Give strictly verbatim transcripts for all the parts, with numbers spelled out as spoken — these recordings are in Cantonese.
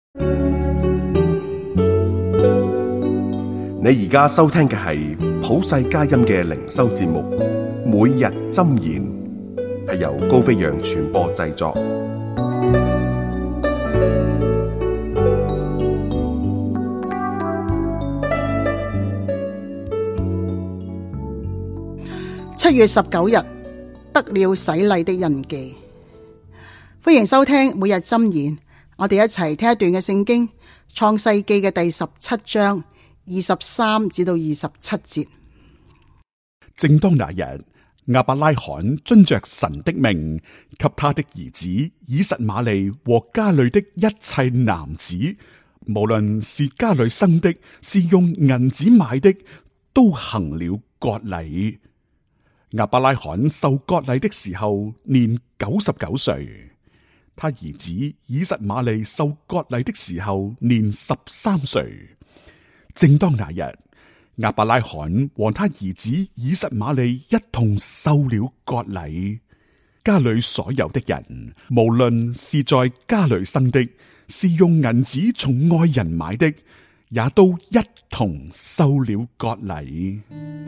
你而家收聽嘅係普世佳音嘅靈修節目，每日箴言，係由高飛揚傳播製作。 七月十九日，得了洗禮的印記。歡迎收聽每日箴言，我哋一齊聽一段嘅聖經，創世記嘅第十七章二十三至到二十七節。 正當那日，亞伯拉罕遵着神的命，給他的兒子以實瑪利和家裏的一切男子，無論是家裏生的，是用銀子買的，都行了割禮。亞伯拉罕受割禮的時候年九十九歲，他兒子以實瑪利受割禮的時候年十三歲。正當那日，亞伯拉罕和他兒子以實瑪利一同受了割禮。家裏所有的人，無論是在家裏生的，是用銀子從外人買的，也都一同受了割禮。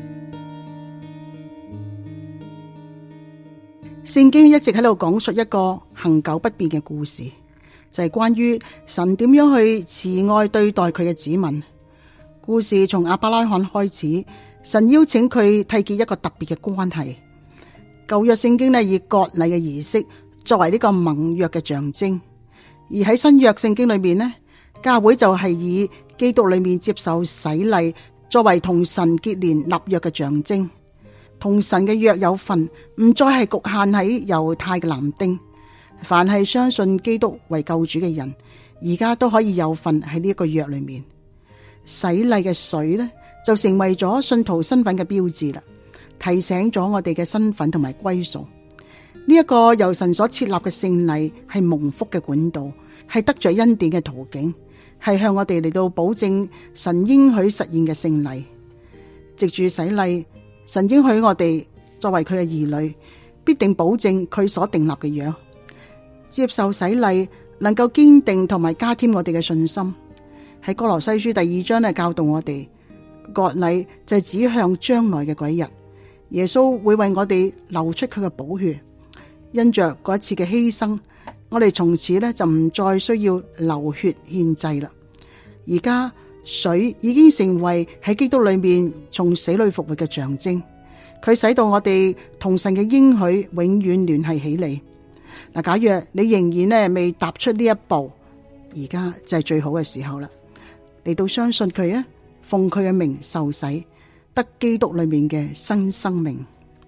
聖經一直喺度講述一個恆久不變嘅故事，就係關於神點樣去慈愛對待佢嘅子民。故事從亞伯拉罕開始，神邀請佢締結一個特別嘅關係。舊約聖經呢，以割禮嘅儀式作為呢個盟約嘅象徵，而喺新約聖經裏面呢，教會就係以基督裏面接受洗禮作為同神結連立約嘅象徵。同神嘅約有份，唔再係局限喺猶太嘅男丁，凡係相信基督為救主嘅人，而家都可以有份喺呢一個約裏面。洗禮嘅水呢，就成為咗信徒身份嘅標誌啦，提醒咗我哋嘅身份同埋歸屬。呢一個由神所設立嘅聖禮係蒙福嘅管道，係得着恩典嘅途徑，係向我哋嚟到保證神應許實現嘅聖禮。藉住洗禮，神應許我哋作為佢嘅兒女，必定保證佢所訂立嘅約。接受洗禮能夠堅定同埋加添我哋嘅信心。喺哥羅西書第二章咧，教導我哋割禮就係指向將來嘅嗰一日，耶穌會為我哋流出佢嘅寶血。因着嗰一次嘅犧牲，我哋從此咧就唔再需要流血獻祭啦。而家水已經成為喺基督裏面從死裏復活嘅象徵，佢使到我哋同神嘅應許永遠聯繫起嚟。嗱，假若你仍然咧未踏出呢一步，而家就係最好嘅時候啦，嚟到相信佢啊，奉佢嘅名受洗，得基督裏面嘅新生命。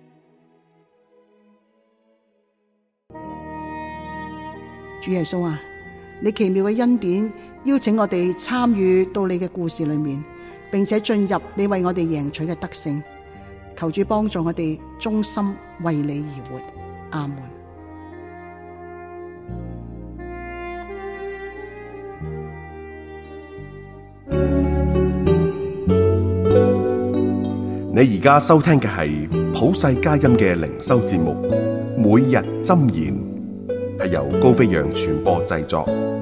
主耶穌啊，你奇妙嘅恩典邀請我哋參與到你嘅故事裏面，並且進入你為我哋贏取嘅得勝。求主幫助我哋忠心為你而活。阿門。 你而家收聽嘅係普世佳音嘅靈修節目，每日箴言，係由高飛揚傳播製作。